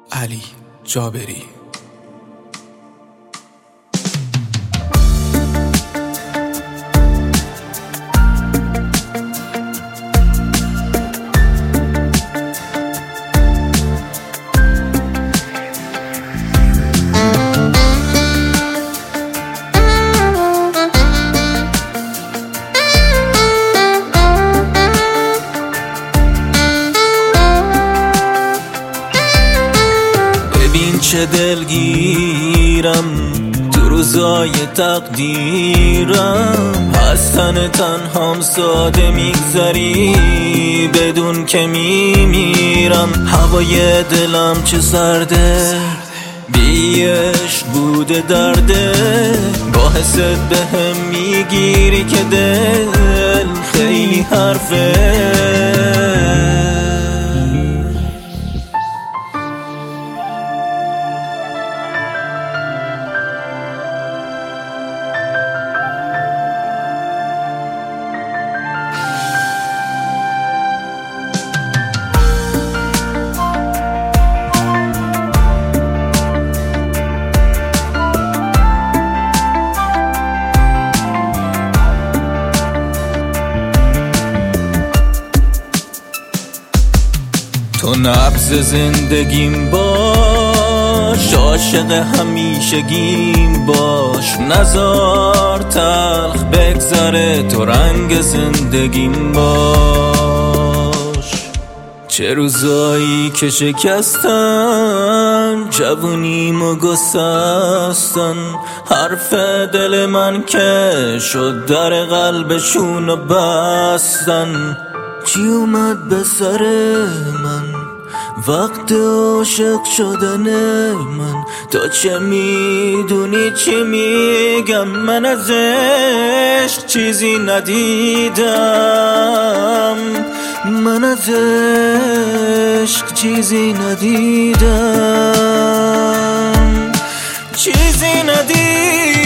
علی جابری. چه دلگیرم تو روزای تقدیرم، از تن تنهام ساده میگذری بدون که میمیرم. هوای دلم چه سرده، بیش بوده درده، با حست بهم میگیری که دل خیلی حرفه. تو نبض زندگیم باش، عاشق همیشگیم باش، نزار تلخ بگذره تو رنگ زندگیم باش. چه روزایی که شکستن جوونیمو گسستن، حرف دل من که شد در قلبشونو بستن. چی اومد به سر من وقت عاشق شدن من؟ تا چه میدونی چی میگم؟ من از عشق چیزی ندیدم، من از عشق چیزی ندیدم، چیزی ندیدم.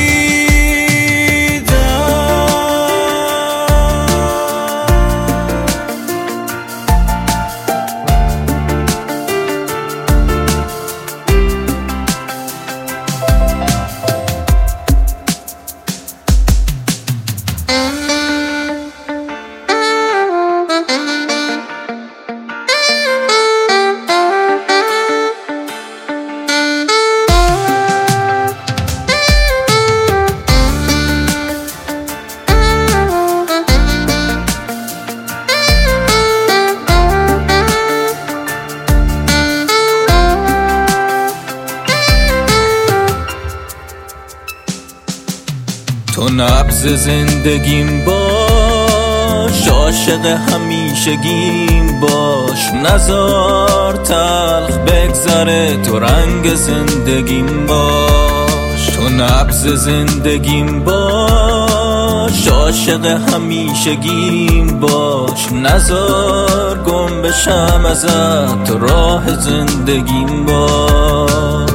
تو نبض زندگیم باش، عاشق همیشگیم باش، نزار تلخ بگذره تو رنگ زندگیم باش. تو نبض زندگیم باش، عاشق همیشگیم باش، نزار گم بشم ازت تو راه زندگیم باش.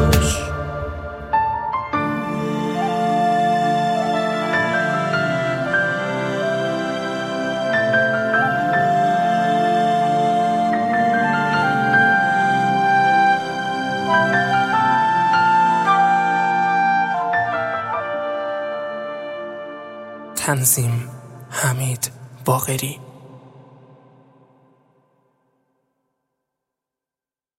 تنظیم حمید باقری.